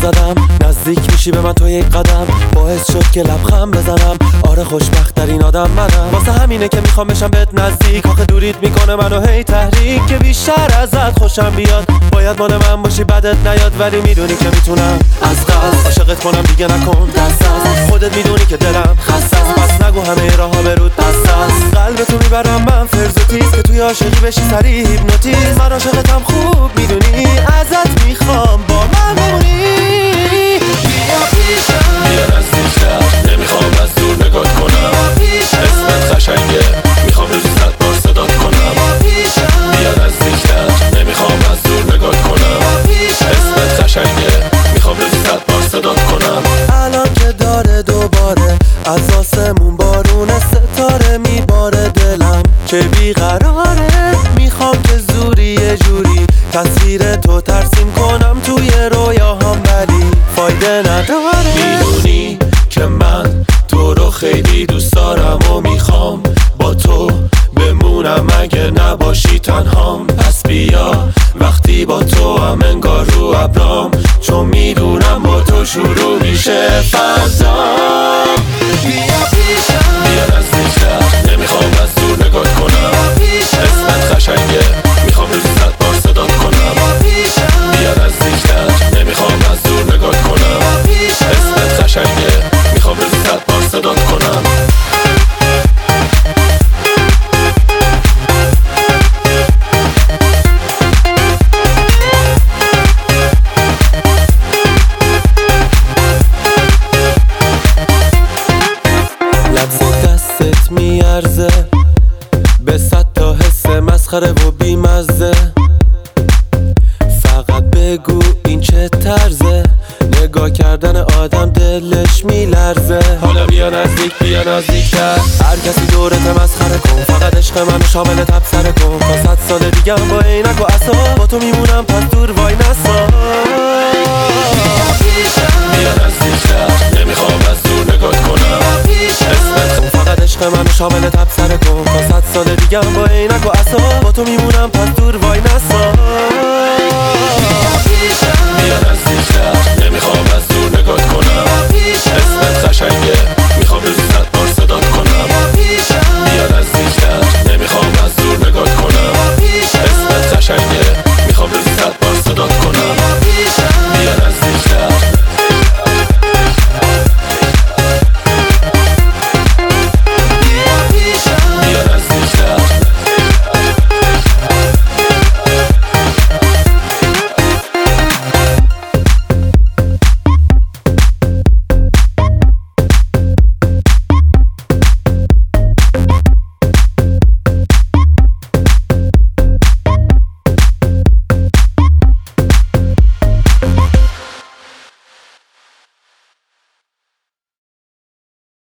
زدم، نزدیک میشی به من تو یک قدم، باعث شد که لبخند بزنم. آره خوشبخت ترین آدم منم، واسه همینه که میخوام بشم بهت نزدیک. آخه دوریت میکنه منو هی تحریک، که بیشتر ازت خوشم بیاد. باید مال من باشی بدت نیاد، ولی میدونی که میتونم از قصد عاشقت کنم، دیگه نکن دست از خودت. میدونی که دلم خسته است، پس نگو همه راه‌ها به رود بسته است. قلبتو میبرم من فرض و تیز، که توی عاشقی بشی سریع هیپنوتیزم. من عاشقتم خوب میدونی، ازت میخوام با من بمونی. بیا پیشم، بیا نزدیکتر، نمیخوام از دور نگات کنم. اسمت قشنگه، میخوام روزی 100 بار صدات کنم. بیا نزدیکتر، نمیخوام از دور نگات کنم. اسمت قشنگه، میخوام روزی 100 بار صدات کنم. الان که داره دوباره از آسمون بارون ستاره میباره، دلم چه بیقراره. میخوام که زوری یه جوری تصویر تو ترسیم کنم توی رویاهام، ولی فایده نداره. میدونی که من تو رو خیلی دوست دارم و میخوام با تو بمونم اگه نباشی تنهام. پس بیا وقتی با تو هم انگار رو ابرام، چون میدونم با تو شروع میشه فضا. بیا پیشم، بیا نزدیکتر، نمیخوام از دور نگات کنم. اسمت قشنگه، میخوام روزی 100 بار صدات کنم. بیا نزدیکتر، نمیخوام از دور نگات کنم. اسمت قشنگه، میخوام روزی 100 بار صدات کنم. دستت میارزه به 100 تا حس مسخره و بیمزه. فقط بگو این چه طرزه، نگاه کردن آدم دلش میلرزه. حالا بیا نزدیک، بیا نزدیکتر. هر کسی دورت مسخره کن، فقط عشق منو شامل تبصره کن. تا 100 سال دیگه هم با عینک و عصا با تو میمونم، پس دور وای نسا. بیا نزدیکتر، نمیخوام از دور نگات کنم. اسمت فقط عشق منو شامل تبصره کن. تا 100 سال دیگه هم با عینک و عصا با تو میمونم، پس دور وای نسا. بیا نزدیکتر، نمیخوام از دور نگات کنم. اسمت قشنگه، میخوام روزی 100 بار صدات کنم. بیا نزدیکتر، نمیخوام از دور نگات کنم. اسمت قشنگه،